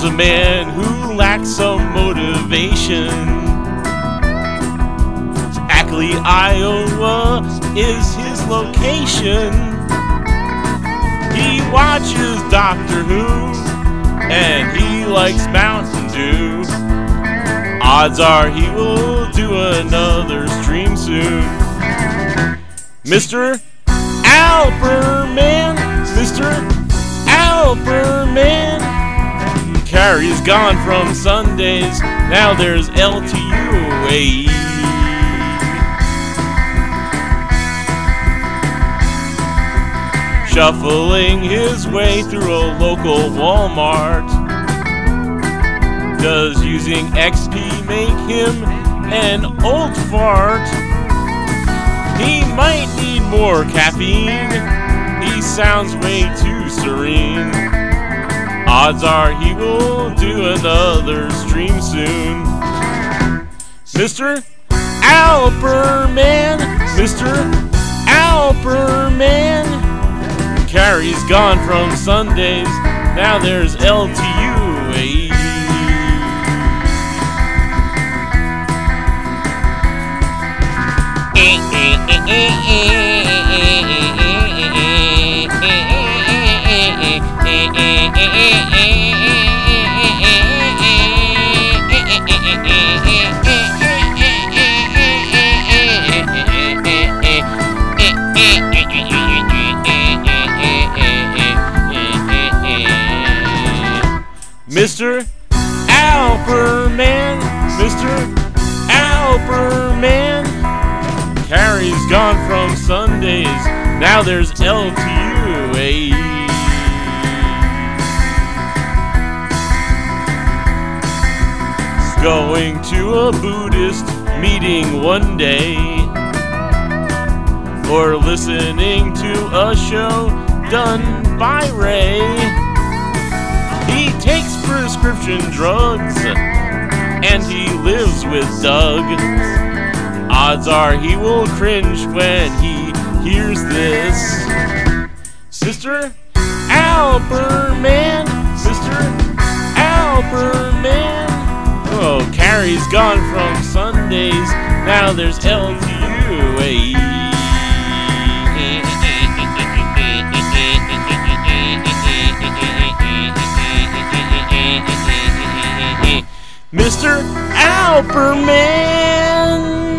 There's a man who lacks some motivation. Ackley, Iowa is his location. He watches Doctor Who and he likes Mountain Dew. Odds are he will do another stream soon. Mr. Alperman, Mr. Alperman. Carrie's gone from Sundays, now there's LTUAE. Shuffling his way through a local Walmart. Does using XP make him an old fart? He might need more caffeine. He sounds way too serene. Odds are he will do another stream soon. Mr. Alperman, Mr. Alperman. Carrie's gone from Sundays, now there's LTUAE. Mr. Alperman, Mr. Alperman. Carrie's gone from Sundays, now there's LTUAE. Going to a Buddhist meeting one day, or listening to a show done by Ray. He takes prescription drugs, and he lives with Doug. Odds are he will cringe when he hears this. Mr. Alperman, Mr. Alperman. Oh, Carrie's gone from Sundays, now there's LTUAE. Mr. Alperman.